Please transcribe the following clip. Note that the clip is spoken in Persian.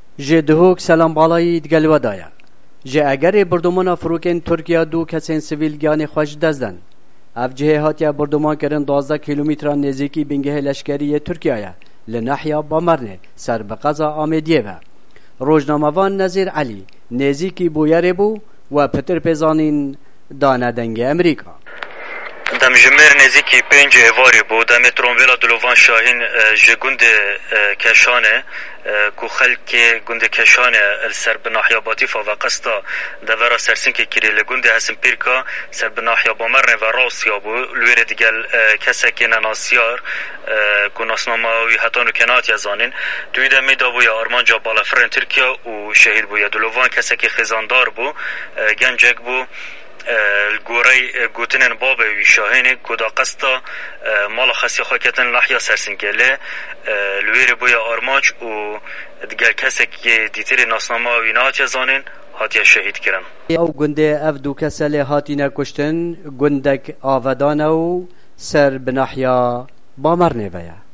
جه دهوک سلام بالایی دگل ودایا جه اگر بردمان فروکن ترکیه دو کسین سویل گیان خوش دزدن اف جه هاتیا بردمان کرن 12 کیلومتر نزدیکی بنگه لشکری ترکیه لناحیه بامرنه سر به قضا آمدیه و روزنامه‌وان نظیر علی نزدیکی بویره بو و پتر پیزانین دانه دنگ امریکا دم جمر نزدیکی 5 ایواری بود دم ترامویلا دلوان شاهین جگوند کشانه کو خلک گوند کشانه السر بناحیا باطیفا و قستا دورا سرسین که کری لگوند هسن پیرکا سر بناحیا بامرنه و راسیا بو لویر دیگل کسکی نناسیار کو ناسناماوی هتان و کنات یزانین توی دمی دا بویا آرمانجا بالافرن ترکیا و شهید بویا دلوان کسکی خزاندار بو گنجک بو گوری گوتنن باب وی شاهین کدا قستا مال خاصی خاکتن لحیا سرسنگله لویر بویا آرماج و دیگر کسی که دیتر ناسنامه و نهات یزانین هاتیا شهید کرن او گنده اف دو کسل هاتی نکشتن گندک آودانه و سر بناحیا بامرنه ویا